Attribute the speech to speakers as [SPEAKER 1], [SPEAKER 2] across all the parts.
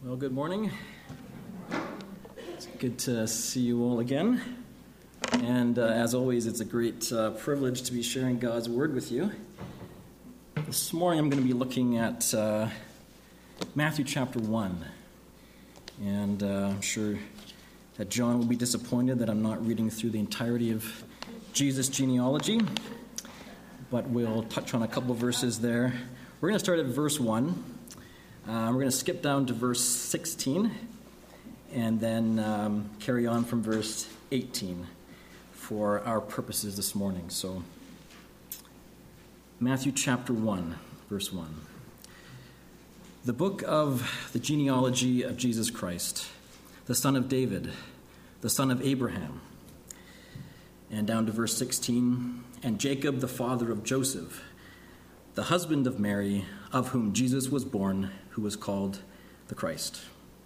[SPEAKER 1] Well, good morning. It's good to see you all again. And as always, it's a great privilege to be sharing God's Word with you. This morning I'm going to be looking at Matthew chapter 1. And I'm sure that John will be disappointed that I'm not reading through the entirety of Jesus' genealogy. But we'll touch on a couple of verses there. We're going to start at verse 1. We're going to skip down to verse 16 and then carry on from verse 18 for our purposes this morning. So, Matthew chapter 1, verse 1. The book of the genealogy of Jesus Christ, the son of David, the son of Abraham. And down to verse 16, and Jacob the father of Joseph, the husband of Mary, of whom Jesus was born, who was called the Christ.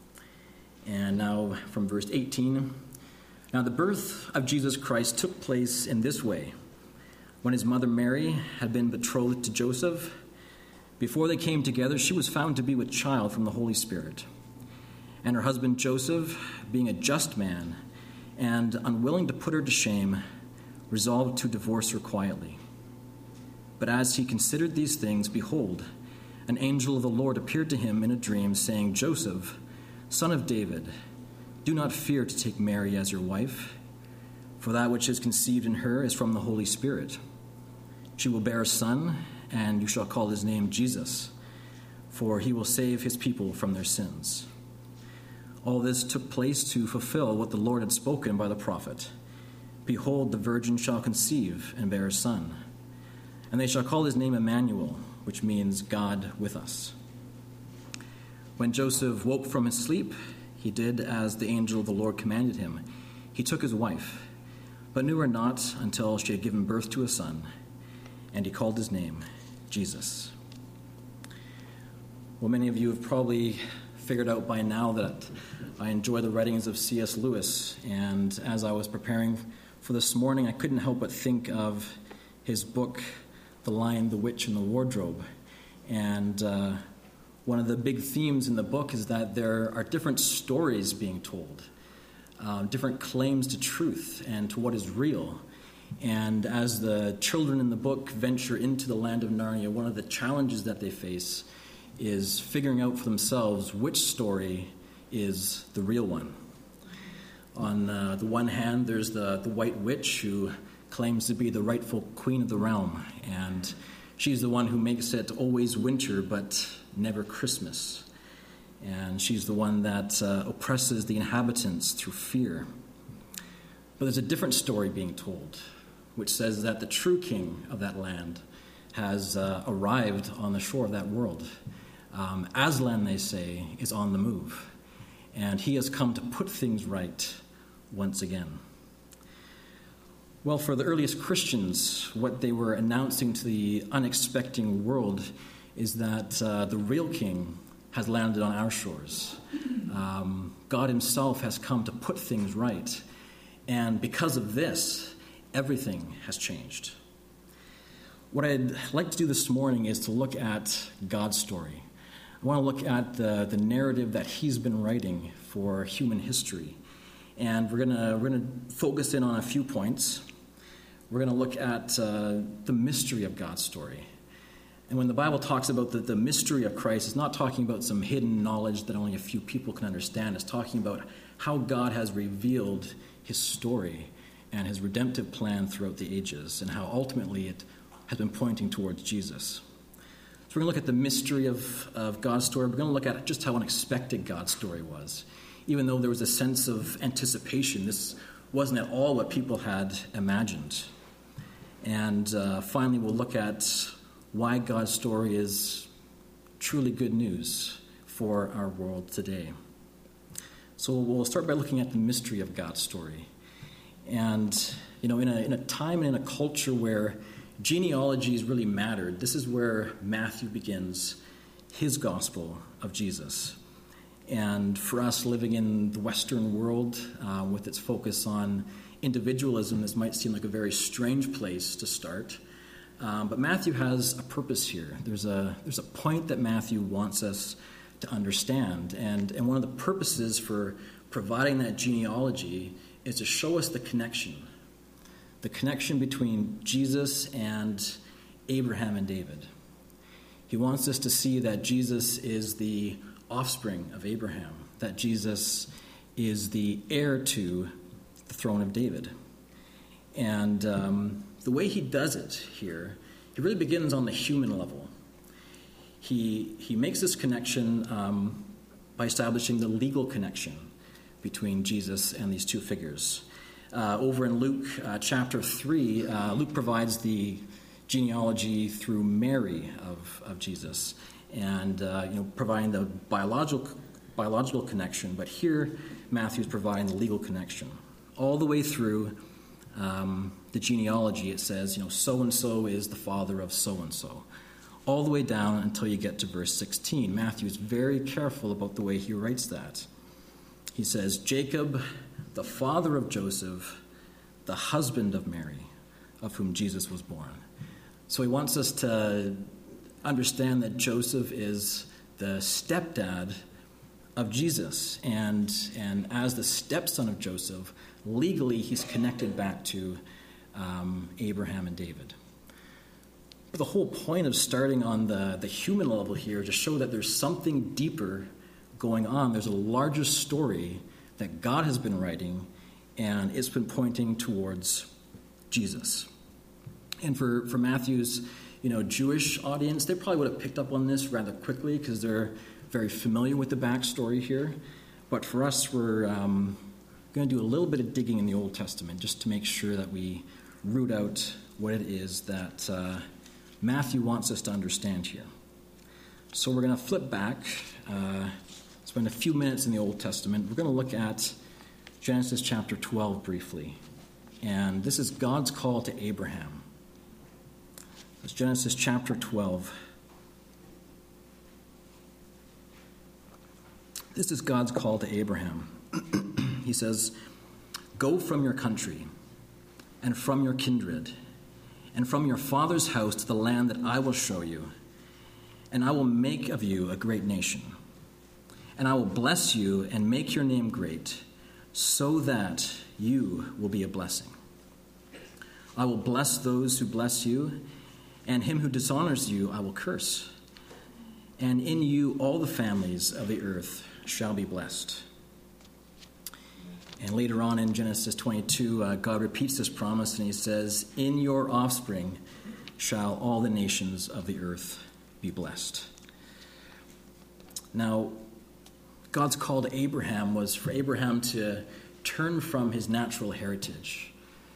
[SPEAKER 1] And now from verse 18, now the birth of Jesus Christ took place in this way. When his mother Mary had been betrothed to Joseph, before they came together, she was found to be with child from the Holy Spirit. And her husband Joseph, being a just man and unwilling to put her to shame, resolved to divorce her quietly. But as he considered these things, behold, an angel of the Lord appeared to him in a dream, saying, Joseph, son of David, do not fear to take Mary as your wife, for that which is conceived in her is from the Holy Spirit. She will bear a son, and you shall call his name Jesus, for he will save his people from their sins. All this took place to fulfill what the Lord had spoken by the prophet. Behold, the virgin shall conceive and bear a son, and they shall call his name Emmanuel, which means God with us. When Joseph woke from his sleep, he did as the angel of the Lord commanded him. He took his wife, but knew her not until she had given birth to a son, and he called his name Jesus. Well, many of you have probably figured out by now that I enjoy the writings of C.S. Lewis, and as I was preparing for this morning, I couldn't help but think of his book, The Lion, the Witch, and the Wardrobe. And one of the big themes in the book is that there are different stories being told, different claims to truth and to what is real. And as the children in the book venture into the land of Narnia, one of the challenges that they face is figuring out for themselves which story is the real one. On the one hand, there's the White Witch, who claims to be the rightful queen of the realm, and she's the one who makes it always winter but never Christmas. And she's the one that oppresses the inhabitants through fear. But there's a different story being told, which says that the true king of that land has arrived on the shore of that world. Aslan, they say, is on the move, and he has come to put things right once again. Well, for the earliest Christians, what they were announcing to the unexpecting world is that the real king has landed on our shores. God himself has come to put things right. And because of this, everything has changed. What I'd like to do this morning is to look at God's story. I want to look at the narrative that he's been writing for human history. And we're gonna focus in on a few points. We're going to look at the mystery of God's story. And when the Bible talks about the mystery of Christ, it's not talking about some hidden knowledge that only a few people can understand. It's talking about how God has revealed his story and his redemptive plan throughout the ages, and how ultimately it has been pointing towards Jesus. So we're going to look at the mystery of God's story. We're going to look at just how unexpected God's story was. Even though there was a sense of anticipation, this wasn't at all what people had imagined. And finally, we'll look at why God's story is truly good news for our world today. So we'll start by looking at the mystery of God's story. And, in a time and in a culture where genealogies really mattered, this is where Matthew begins his gospel of Jesus. And for us living in the Western world, with its focus on individualism, this might seem like a very strange place to start. But Matthew has a purpose here. There's a point that Matthew wants us to understand. And one of the purposes for providing that genealogy is to show us the connection between Jesus and Abraham and David. He wants us to see that Jesus is the offspring of Abraham, that Jesus is the heir to the throne of David. And the way he does it here, he really begins on the human level. He makes this connection by establishing the legal connection between Jesus and these two figures. Over in Luke chapter 3, Luke provides the genealogy through Mary of Jesus, and providing the biological connection. But here, Matthew's providing the legal connection. All the way through the genealogy, it says, so-and-so is the father of so-and-so. All the way down until you get to verse 16. Matthew is very careful about the way he writes that. He says, Jacob, the father of Joseph, the husband of Mary, of whom Jesus was born. So he wants us to understand that Joseph is the stepdad of Jesus. And as the stepson of Joseph, legally he's connected back to Abraham and David. But the whole point of starting on the human level here is to show that there's something deeper going on. There's a larger story that God has been writing, and it's been pointing towards Jesus. And for Matthew's Jewish audience, they probably would have picked up on this rather quickly because they're very familiar with the backstory here. But for us, we're going to do a little bit of digging in the Old Testament just to make sure that we root out what it is that Matthew wants us to understand here. So we're going to flip back, spend a few minutes in the Old Testament. We're going to look at Genesis chapter 12 briefly. And this is God's call to Abraham. It's Genesis chapter 12. This is God's call to Abraham. He says, "Go from your country and from your kindred and from your father's house to the land that I will show you, and I will make of you a great nation. And I will bless you and make your name great, so that you will be a blessing. I will bless those who bless you, and him who dishonors you I will curse. And in you all the families of the earth shall be blessed." And later on in Genesis 22, God repeats this promise, and he says, "In your offspring shall all the nations of the earth be blessed." Now, God's call to Abraham was for Abraham to turn from his natural heritage.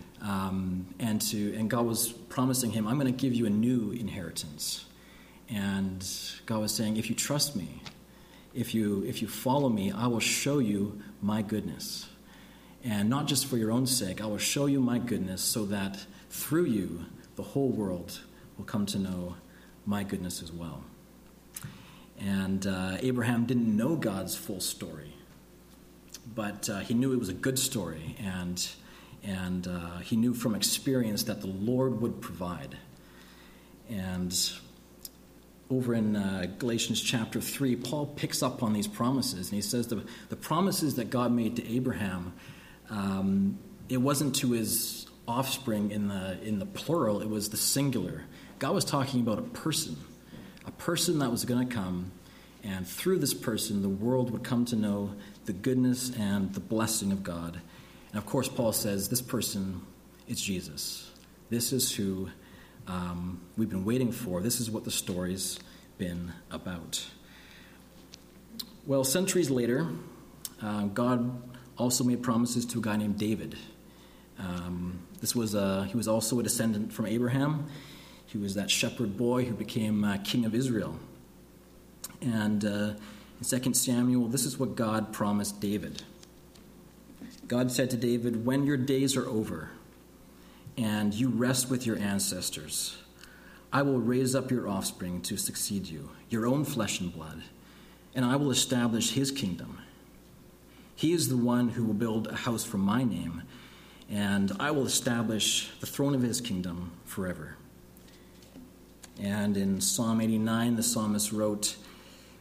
[SPEAKER 1] And God was promising him, "I'm going to give you a new inheritance." And God was saying, if you trust me, if you follow me, I will show you my goodness. And not just for your own sake, I will show you my goodness so that through you, the whole world will come to know my goodness as well. And Abraham didn't know God's full story, but he knew it was a good story, and he knew from experience that the Lord would provide. And over in Galatians chapter 3, Paul picks up on these promises, and he says the promises that God made to Abraham, it wasn't to his offspring in the plural, it was the singular. God was talking about a person that was going to come, and through this person, the world would come to know the goodness and the blessing of God. And of course, Paul says this person is Jesus. This is who we've been waiting for. This is what the story's been about. Well, centuries later, God also made promises to a guy named David. He was also a descendant from Abraham. He was that shepherd boy who became king of Israel. And in 2 Samuel, this is what God promised David. God said to David, "When your days are over and you rest with your ancestors, I will raise up your offspring to succeed you, your own flesh and blood, and I will establish his kingdom. He is the one who will build a house for my name, and I will establish the throne of his kingdom forever." And in Psalm 89, the psalmist wrote,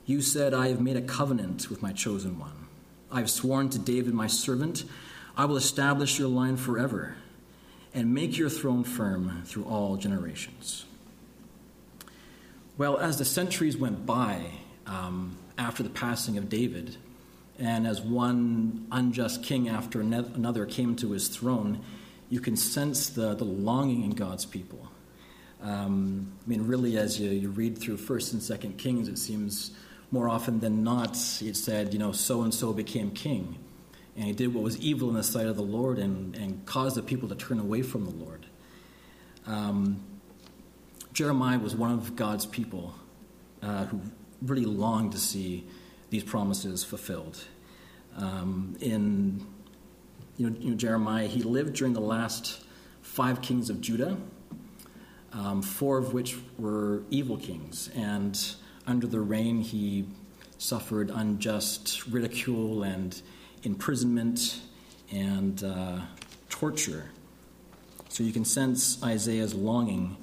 [SPEAKER 1] You said, I have made a covenant with my chosen one. I have sworn to David, my servant, I will establish your line forever and make your throne firm through all generations. Well, as the centuries went by after the passing of David, and as one unjust king after another came to his throne, you can sense the longing in God's people. Really, as you read through 1st and 2nd Kings, it seems more often than not, it said, so-and-so became king. And he did what was evil in the sight of the Lord and caused the people to turn away from the Lord. Jeremiah was one of God's people who really longed to see these promises fulfilled. Jeremiah, he lived during the last 5 kings of Judah, 4 of which were evil kings, and under their reign he suffered unjust ridicule and imprisonment and torture. So you can sense Jeremiah's longing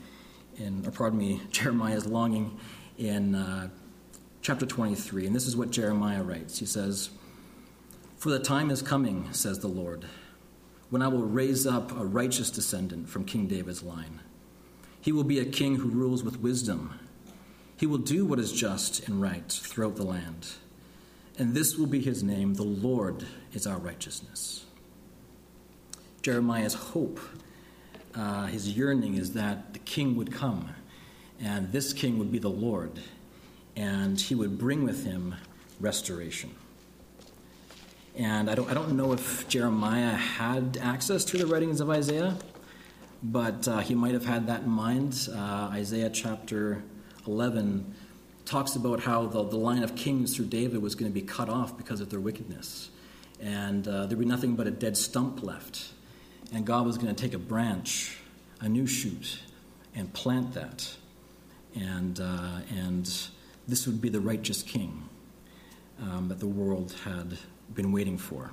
[SPEAKER 1] in chapter 23. And this is what Jeremiah writes. He says, "For the time is coming, says the Lord, when I will raise up a righteous descendant from King David's line. He will be a king who rules with wisdom. He will do what is just and right throughout the land. And this will be his name, the Lord is our righteousness." Jeremiah's hope, his yearning is that the king would come, and this king would be the Lord, and he would bring with him restoration. And I don't know if Jeremiah had access to the writings of Isaiah, but he might have had that in mind. Isaiah chapter 11 talks about how the line of kings through David was going to be cut off because of their wickedness. And there'd be nothing but a dead stump left. And God was going to take a branch, a new shoot, and plant that. And this would be the righteous king that the world had been waiting for.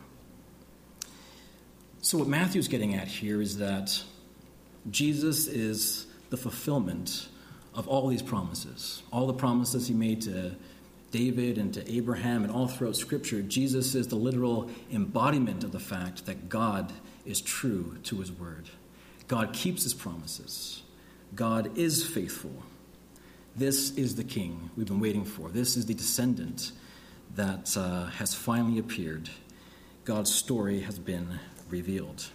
[SPEAKER 1] So what Matthew's getting at here is that Jesus is the fulfillment of all these promises. All the promises he made to David and to Abraham and all throughout Scripture, Jesus is the literal embodiment of the fact that God is true to his word. God keeps his promises. God is faithful. This is the king we've been waiting for. This is the descendant that has finally appeared. God's story has been revealed.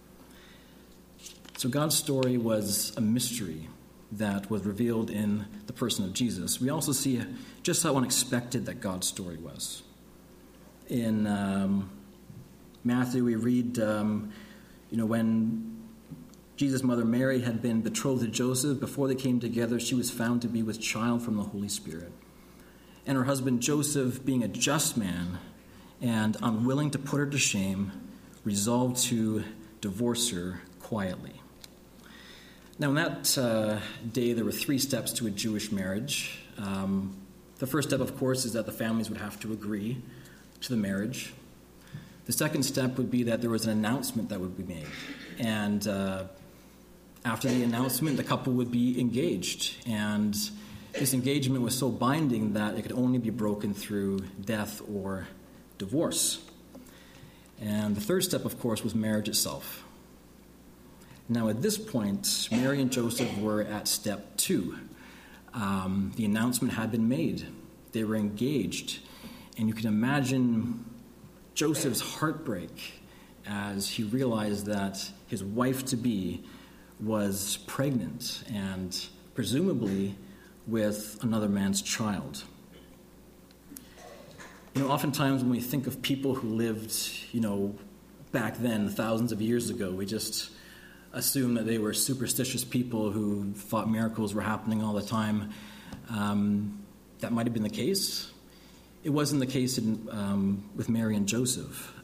[SPEAKER 1] So God's story was a mystery that was revealed in the person of Jesus. We also see just how unexpected that God's story was. In Matthew, we read, when Jesus' mother Mary had been betrothed to Joseph, before they came together, she was found to be with child from the Holy Spirit. And her husband Joseph, being a just man and unwilling to put her to shame, resolved to divorce her quietly. Now, in that day, there were 3 steps to a Jewish marriage. The first step, of course, is that the families would have to agree to the marriage. The second step would be that there was an announcement that would be made. And after the announcement, the couple would be engaged. And this engagement was so binding that it could only be broken through death or divorce. And the third step, of course, was marriage itself. Now, at this point, Mary and Joseph were at step 2. The announcement had been made. They were engaged. And you can imagine Joseph's heartbreak as he realized that his wife-to-be was pregnant and presumably with another man's child. Oftentimes when we think of people who lived, back then, thousands of years ago, we just assume that they were superstitious people who thought miracles were happening all the time. That might have been the case. It wasn't the case with Mary and Joseph.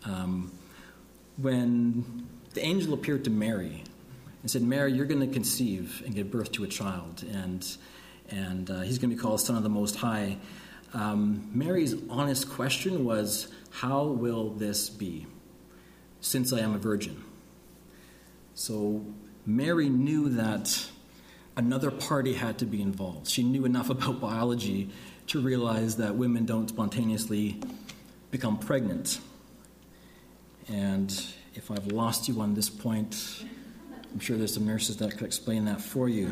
[SPEAKER 1] When the angel appeared to Mary and said, "Mary, you're going to conceive and give birth to a child, and he's going to be called Son of the Most High," Mary's honest question was, "How will this be, since I am a virgin?" So Mary knew that another party had to be involved. She knew enough about biology to realize that women don't spontaneously become pregnant. And if I've lost you on this point, I'm sure there's some nurses that could explain that for you.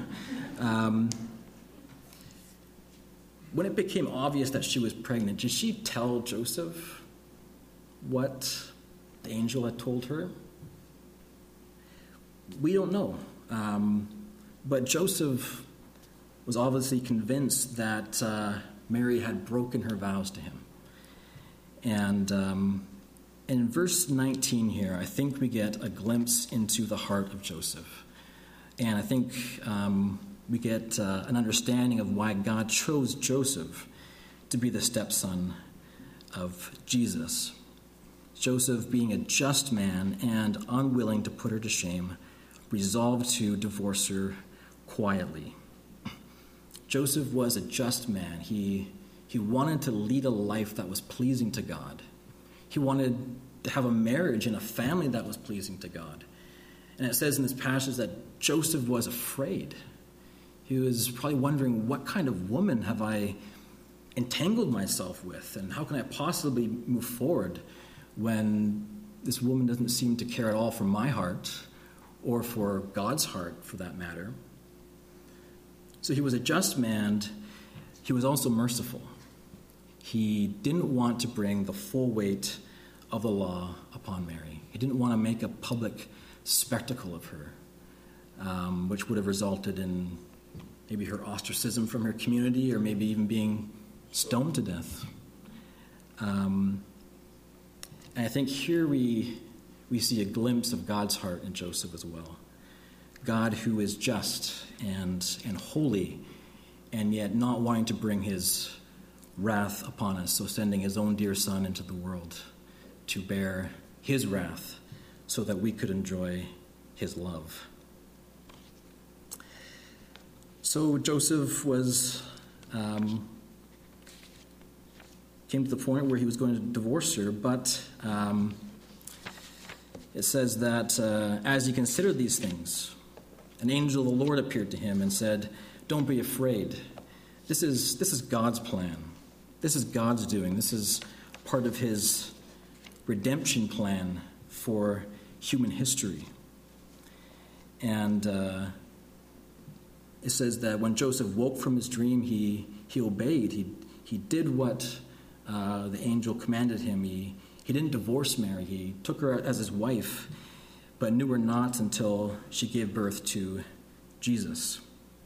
[SPEAKER 1] When it became obvious that she was pregnant, did she tell Joseph what the angel had told her? We don't know. But Joseph was obviously convinced that Mary had broken her vows to him. And in verse 19 here, I think we get a glimpse into the heart of Joseph. And I think we get an understanding of why God chose Joseph to be the stepson of Jesus. Joseph, being a just man and unwilling to put her to shame, resolved to divorce her quietly. Joseph was a just man. He wanted to lead a life that was pleasing to God. He wanted to have a marriage and a family that was pleasing to God. And it says in this passage that Joseph was afraid. He was probably wondering, what kind of woman have I entangled myself with? And how can I possibly move forward when this woman doesn't seem to care at all for my heart or for God's heart, for that matter? So he was a just man. He was also merciful. He didn't want to bring the full weight of the law upon Mary. He didn't want to make a public spectacle of her, which would have resulted in maybe her ostracism from her community, or maybe even being stoned to death. And I think here we see a glimpse of God's heart in Joseph as well. God who is just and holy, and yet not wanting to bring his wrath upon us, so sending his own dear son into the world to bear his wrath so that we could enjoy his love. So Joseph came to the point where he was going to divorce her, but it says that as he considered these things, an angel of the Lord appeared to him and said, "Don't be afraid. This is God's plan. This is God's doing. This is part of his redemption plan for human history." And it says that when Joseph woke from his dream, he obeyed. He did what the angel commanded him. He didn't divorce Mary. He took her as his wife, but knew her not until she gave birth to Jesus.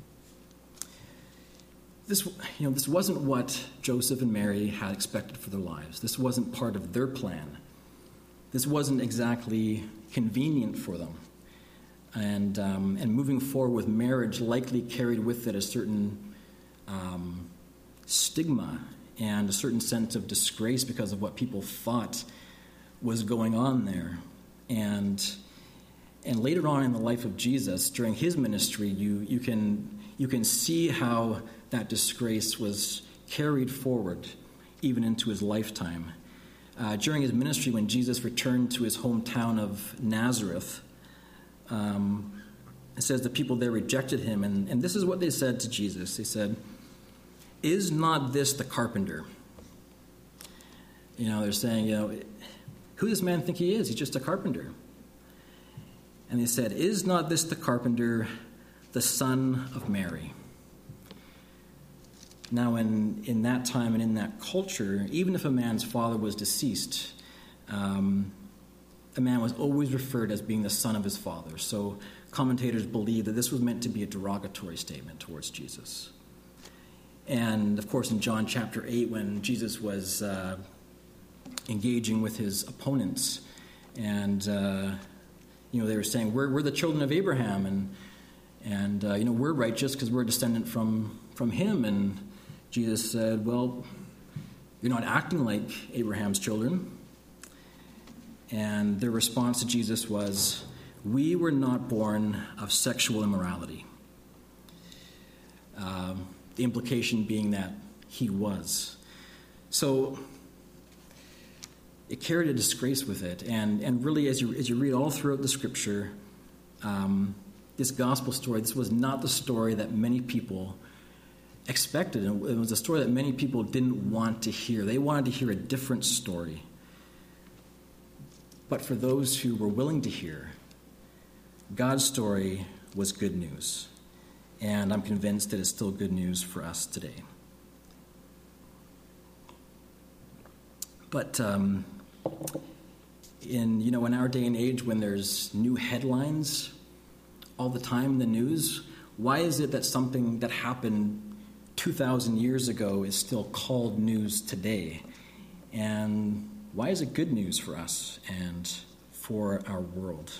[SPEAKER 1] This wasn't what Joseph and Mary had expected for their lives. This wasn't part of their plan. This wasn't exactly convenient for them. And moving forward with marriage likely carried with it a certain stigma and a certain sense of disgrace because of what people thought was going on there. And later on in the life of Jesus, during his ministry, you can see how that disgrace was carried forward even into his lifetime. During his ministry, when Jesus returned to his hometown of Nazareth, it says the people there rejected him, and this is what they said to Jesus. They said, "Is not this the carpenter?" They're saying, who does this man think he is? He's just a carpenter. And they said, "Is not this the carpenter, the son of Mary?" Now, in that time and in that culture, even if a man's father was deceased, a man was always referred as being the son of his father. So commentators believe that this was meant to be a derogatory statement towards Jesus. And, of course, in John chapter 8, when Jesus was engaging with his opponents, and, they were saying, we're the children of Abraham, and we're righteous because we're a descendant from him. And Jesus said, well, you're not acting like Abraham's children. And their response to Jesus was, we were not born of sexual immorality. The implication being that he was. So it carried a disgrace with it. And really, as you read all throughout the scripture, this gospel story, this was not the story that many people expected. And it was a story that many people didn't want to hear. They wanted to hear a different story. But for those who were willing to hear, God's story was good news. And I'm convinced that it's still good news for us today. But in our day and age, when there's new headlines all the time in the news, why is it that something that happened 2,000 years ago is still called news today? And why is it good news for us and for our world?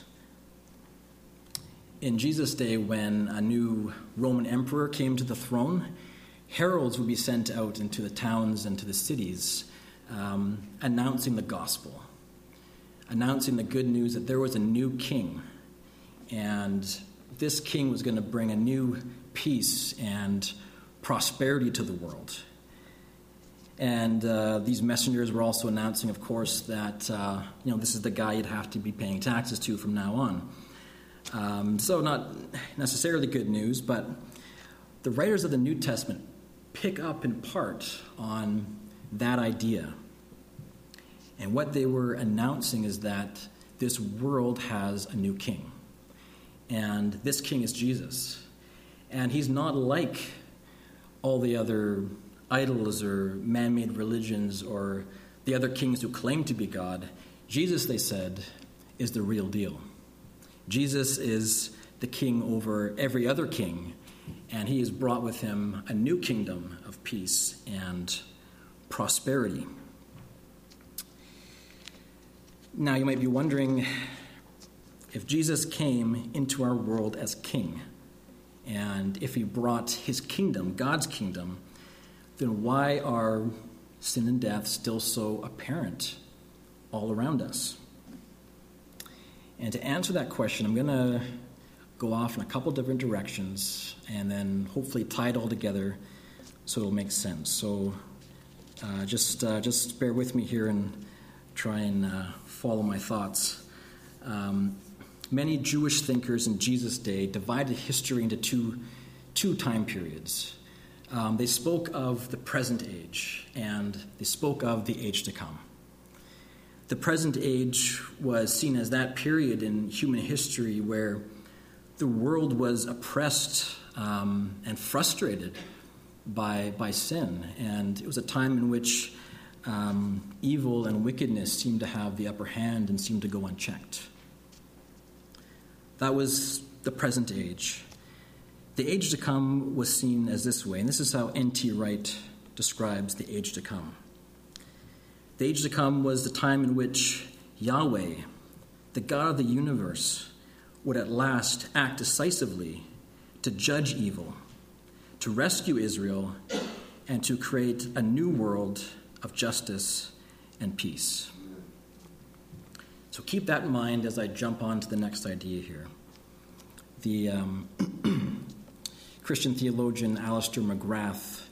[SPEAKER 1] In Jesus' day, when a new Roman emperor came to the throne, heralds would be sent out into the towns and to the cities, announcing the gospel, announcing the good news that there was a new king, and this king was going to bring a new peace and prosperity to the world. And these messengers were also announcing, of course, that this is the guy you'd have to be paying taxes to from now on. So not necessarily good news, but the writers of the New Testament pick up in part on that idea. And what they were announcing is that this world has a new king. And this king is Jesus. And he's not like all the other idols or man-made religions or the other kings who claim to be God. Jesus, they said, is the real deal. Jesus is the king over every other king, and he has brought with him a new kingdom of peace and prosperity. Now, you might be wondering, if Jesus came into our world as king, and if he brought his kingdom, God's kingdom, then why are sin and death still so apparent all around us? And to answer that question, I'm going to go off in a couple different directions and then hopefully tie it all together so it'll make sense. So just bear with me here and try and follow my thoughts. Many Jewish thinkers in Jesus' day divided history into two time periods. They spoke of the present age, and they spoke of the age to come. The present age was seen as that period in human history where the world was oppressed and frustrated by sin, and it was a time in which evil and wickedness seemed to have the upper hand and seemed to go unchecked. That was the present age. The age to come was seen as this way, and this is how N.T. Wright describes the age to come. The age to come was the time in which Yahweh, the God of the universe, would at last act decisively to judge evil, to rescue Israel, and to create a new world of justice and peace. So keep that in mind as I jump on to the next idea here. The Christian theologian Alistair McGrath,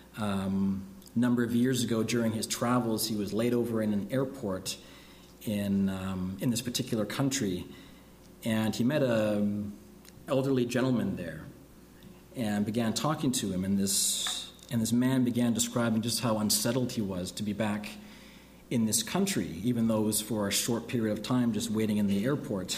[SPEAKER 1] a number of years ago during his travels, he was laid over in an airport in this particular country, and he met an elderly gentleman there and began talking to him, and this man began describing just how unsettled he was to be back in this country, even though it was for a short period of time just waiting in the airport.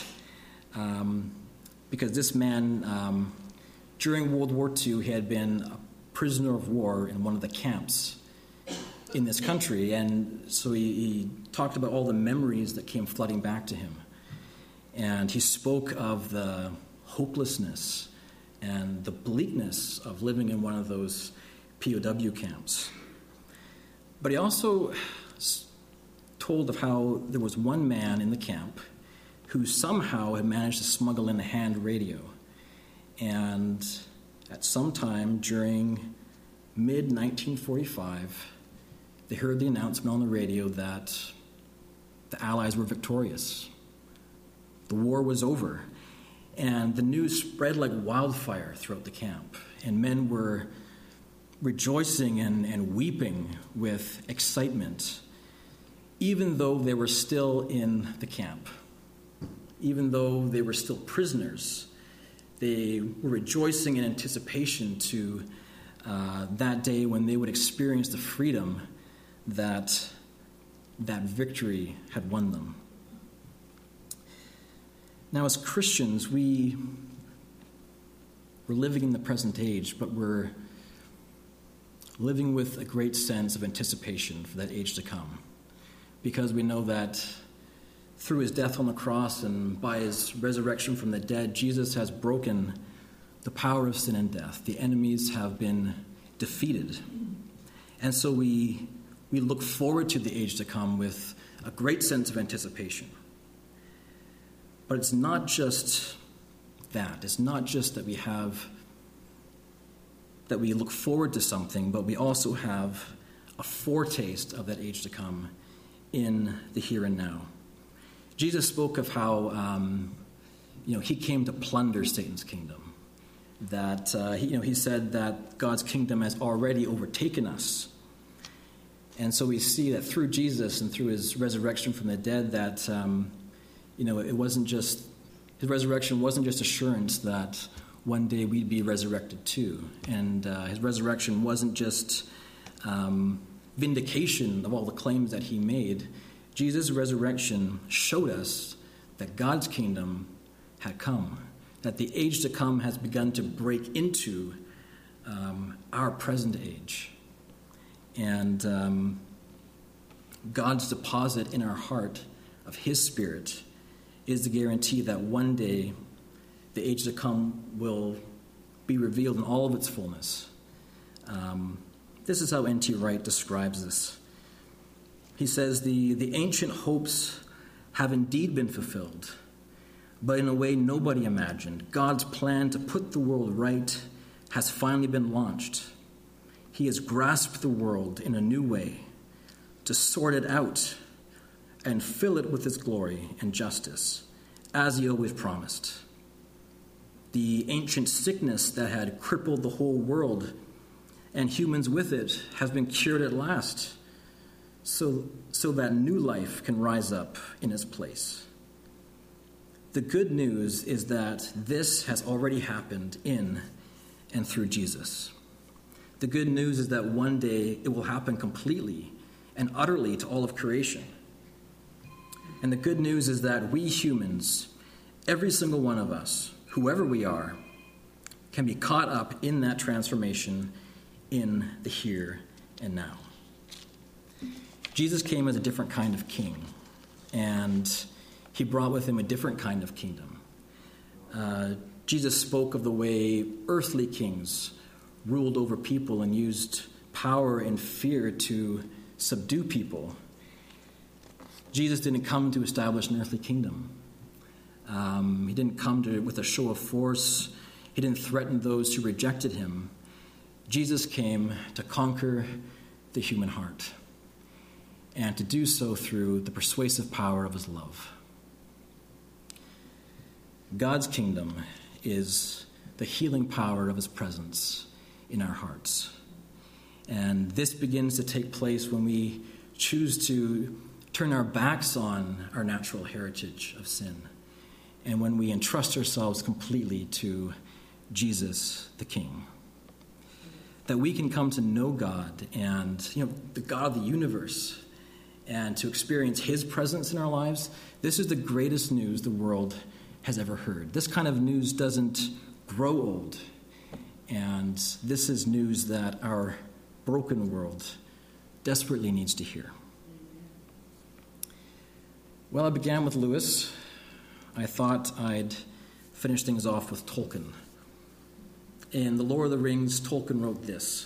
[SPEAKER 1] Because this man, during World War II, he had been a prisoner of war in one of the camps in this country, and so he talked about all the memories that came flooding back to him. And he spoke of the hopelessness and the bleakness of living in one of those POW camps. But he also told of how there was one man in the camp who somehow had managed to smuggle in a hand radio. And at some time during mid-1945, they heard the announcement on the radio that the Allies were victorious. The war was over. And the news spread like wildfire throughout the camp. And men were rejoicing and weeping with excitement, even though they were still in the camp. Even though they were still prisoners, they were rejoicing in anticipation to that day when they would experience the freedom that victory had won them. Now, as Christians, we're living in the present age, but we're living with a great sense of anticipation for that age to come, because we know that through his death on the cross and by his resurrection from the dead, Jesus has broken the power of sin and death. The enemies have been defeated. And so we look forward to the age to come with a great sense of anticipation. But it's not just that. It's not just that we look forward to something, but we also have a foretaste of that age to come in the here and now. Jesus spoke of how he came to plunder Satan's kingdom. That he said that God's kingdom has already overtaken us. And so we see that through Jesus and through his resurrection from the dead, that it wasn't just his resurrection wasn't just assurance that one day we'd be resurrected too, and his resurrection wasn't just vindication of all the claims that he made. Jesus' resurrection showed us that God's kingdom had come, that the age to come has begun to break into our present age. And God's deposit in our heart of his Spirit is the guarantee that one day the age to come will be revealed in all of its fullness. This is how N.T. Wright describes this. He says, the ancient hopes have indeed been fulfilled, but in a way nobody imagined. God's plan to put the world right has finally been launched. He has grasped the world in a new way to sort it out and fill it with his glory and justice, as he always promised. The ancient sickness that had crippled the whole world and humans with it has been cured at last, so that new life can rise up in its place. The good news is that this has already happened in and through Jesus. The good news is that one day it will happen completely and utterly to all of creation. And the good news is that we humans, every single one of us, whoever we are, can be caught up in that transformation in the here and now. Jesus came as a different kind of king, and he brought with him a different kind of kingdom. Jesus spoke of the way earthly kings ruled over people and used power and fear to subdue people. Jesus didn't come to establish an earthly kingdom. He didn't come with a show of force. He didn't threaten those who rejected him. Jesus came to conquer the human heart, and to do so through the persuasive power of his love. God's kingdom is the healing power of his presence in our hearts. And this begins to take place when we choose to turn our backs on our natural heritage of sin, and when we entrust ourselves completely to Jesus the King. That we can come to know God and, the God of the universe, and to experience his presence in our lives. This is the greatest news the world has ever heard. This kind of news doesn't grow old, and this is news that our broken world desperately needs to hear. Well, I began with Lewis. I thought I'd finish things off with Tolkien. In The Lord of the Rings, Tolkien wrote this: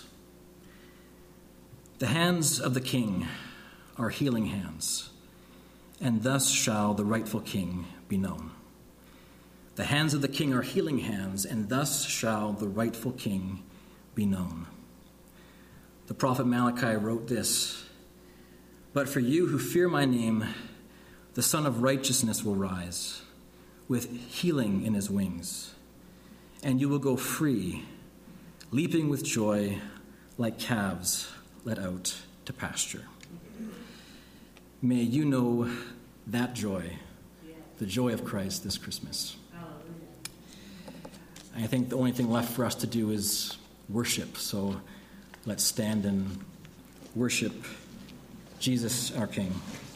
[SPEAKER 1] "The hands of the king are healing hands, and thus shall the rightful king be known. The hands of the king are healing hands, and thus shall the rightful king be known." The prophet Malachi wrote this: "But for you who fear my name, the Son of Righteousness will rise, with healing in his wings, and you will go free, leaping with joy like calves led out to pasture." May you know that joy, the joy of Christ, this Christmas. I think the only thing left for us to do is worship. So let's stand and worship Jesus our King.